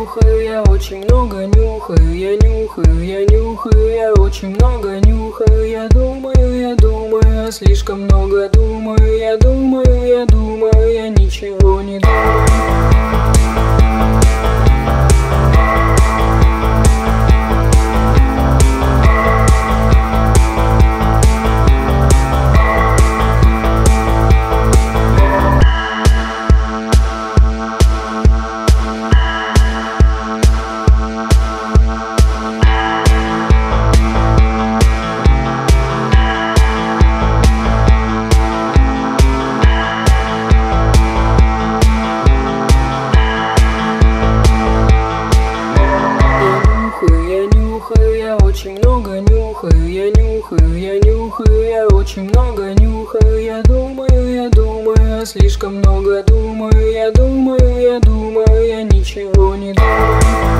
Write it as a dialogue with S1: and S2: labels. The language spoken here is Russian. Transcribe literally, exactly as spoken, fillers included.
S1: нюхаю, я очень много нюхаю, я нюхаю, я нюхаю, я очень много нюхаю, я думаю, я думаю, я слишком много думаю, я думаю, я думаю, я ничего не думаю. Я очень много нюхаю, я нюхаю, я нюхаю, я очень много нюхаю, я думаю, я думаю, я слишком много думаю, я думаю, я думаю, я ничего не думаю.